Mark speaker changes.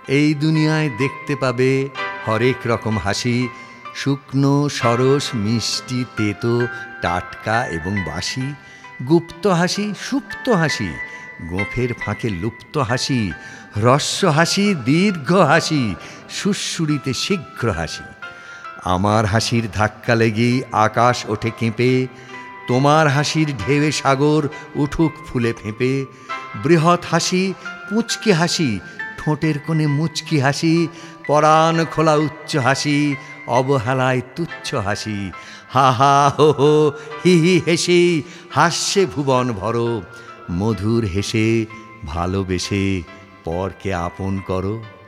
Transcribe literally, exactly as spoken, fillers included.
Speaker 1: এই দুনিয়ায় দেখতে পাবে হরেক রকম হাসি, শুকনো, সরস, মিষ্টি, তেতো, টাটকা এবং বাসি, গুপ্ত হাসি, সুপ্ত হাসি, গোঁফের ফাঁকে লুপ্ত হাসি, হ্রস্ব হাসি, দীর্ঘ হাসি, সুড়সুড়িতে শীঘ্র হাসি। আমার হাসির ধাক্কা লেগেই আকাশ ওঠে কেঁপে, তোমার হাসির ঢেউয়ে সাগর উঠুক ফুলে ফেঁপে। বৃহৎ হাসি, পুঁচকি হাসি, ঠোঁটের কোণে মুচকি হাসি, পরাণ খোলা উচ্চ হাসি, অবহেলায় তুচ্ছ হাসি। হা হা হো হো হি হি হেসে হাস্যে ভুবন ভরো, মধুর হেসে ভালোবেসে পরকে আপন করো।